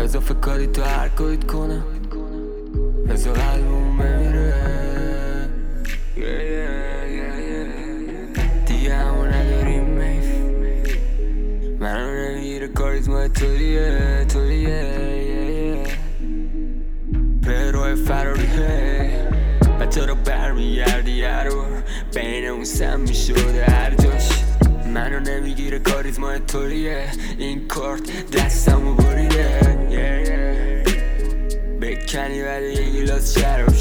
اضافه کاری تو هر کاریت کنم بذار قلبم بمیره دیگه همو نداریم میف منو نمیگیره کاریزما توریه پروی فراری بچه رو برمیگردی یه رو بین اون سم میشده هر جاش منو نمیگیره کاریزما توریه این کارت دستمو بریده بکنی ولی یه گیلاس شراب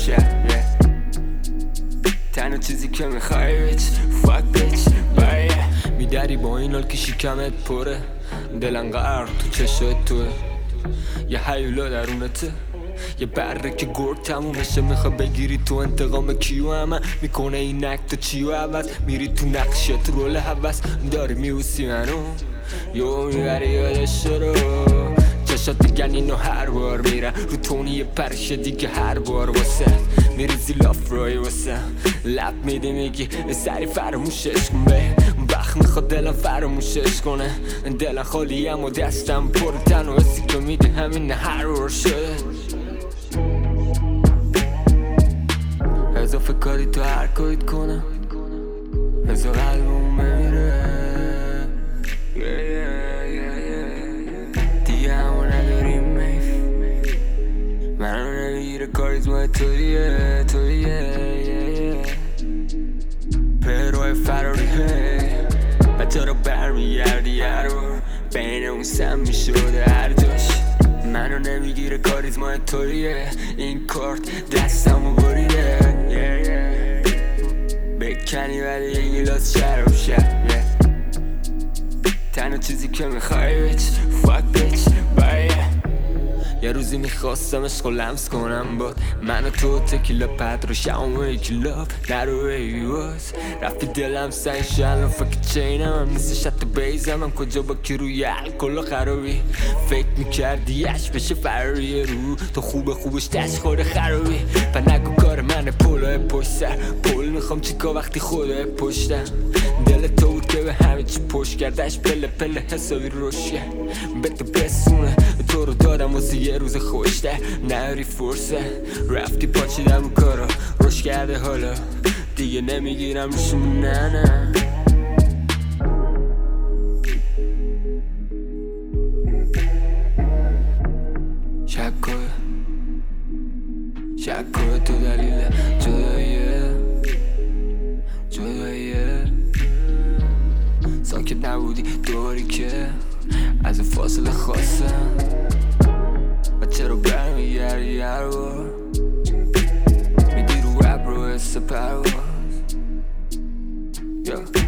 تنها چیزی که میخوای بیچ فاک بیچ میداری با این حال که شکمت پره دلم غرق تو چشات توه یه هیولا درونته یه بره که گرد تموم بشه میخوای بگیری تو انتقام کیو همه میکنه این اکتا چیو عوض میری تو نقشت رول حوض داری میوسی منو یو میبری یادش رو چشات دیگه اینو هر بار میرن رو تونی یه پرشه دیگه هر بار واسه میریزی لاف روی واسه لب میدی میگی سری فراموشش کن به وقت میخواد دلم فراموشش کنه دلم خالی هم و دستم پر تن و حسی که میده همین هر بار شده اضافه کاری تو هر کاریت کنم بذار قلبم بمیره دیگه همو نداریم میف منو نمیگیره کاریزما توریه پروی فراری بچه رو برمیگردی یه رو بین اون سم میشده هر جاش منو نمیگیره کاریزما توریه این کارت دستمو بریده بکنی ولی یه گیلاس شراب تنها چیزی که میخوای بیچ فاک بیچ یه روزی میخواستمش خو لمس کنم باد من و تو تکیلا پد رو شام کلاب نرو ایواز رفتی دلم سنگ شلن فکر چینم هم نیستش حتی بیزم هم کجا با کی روی الکل خرابی فکر میکردی اش بشه فراری رو تو خوبش دست خورده خرابی و نگو کار من پولای پشت سر پول میخوام چیکا وقتی خوده پشتم دل تو بود که به همه چی پشت کردش پله حسابی روش کرد به تو بسونه تو رو دادم واسه یه روز خوشته نهاری فرصه رفتی پاچیدم و کارا روش کرده حالا دیگه نمیگیرم روشون نه شکوه تو دلیل جداییه ساکت نبودی دوباری که از فاصله خواستم و چرا برمیگردی هر بار میدی رو رب رو حس پرواز